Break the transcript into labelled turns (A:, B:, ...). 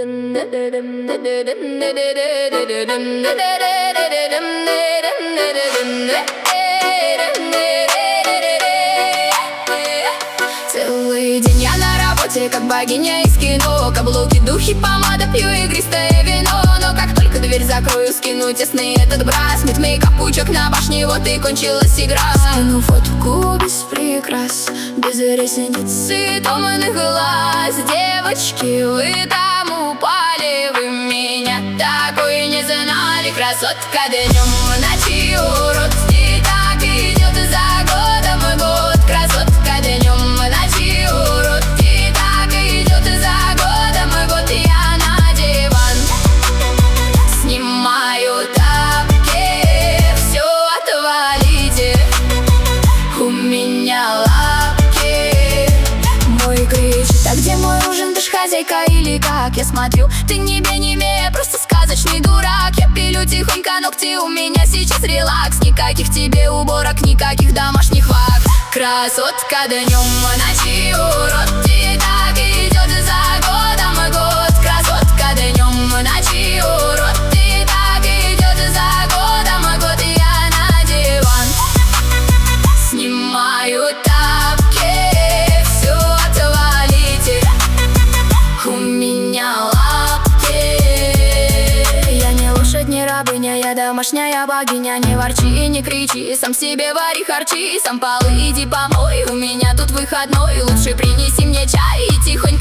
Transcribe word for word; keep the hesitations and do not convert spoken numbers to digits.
A: Целый день я на работе, как богиня из кино. Каблуки, духи, помада, пью игристое вино. Но как только дверь закрою, скину тесный этот брас. Мид, мейкап, пучок на башне, вот и кончилась игра. Скину фотку без прикрас, без ресниц и томных глаз. Девочки, вы там упали, вы меня такой не знали. Красотка днем, ночи урод, и так идет за годом год. Красотка днем, ночи урод, и так идет за годом год. Я на диван снимаю тапки, все отвалите, у меня лапки. Мой кричит: а где мой ужин, ты ж хозяйка или как? Я смотрю, ты не бей, не бей, просто сказочный дурак. Я пилю тихонько ногти, у меня сейчас релакс. Никаких тебе уборок, никаких домашних вак. Красотка днем, ночи урод, и так идет за годом год. Красотка днем, ночи урод, и так идет за годом год. Я на диван снимаю тапки, все отвалите, у меня лапки. Я не лошадь, не рабыня, я домашняя богиня. Не ворчи и не кричи, сам себе вари харчи, сам полы иди помой. У меня тут выходной, лучше принеси мне чай и тихонько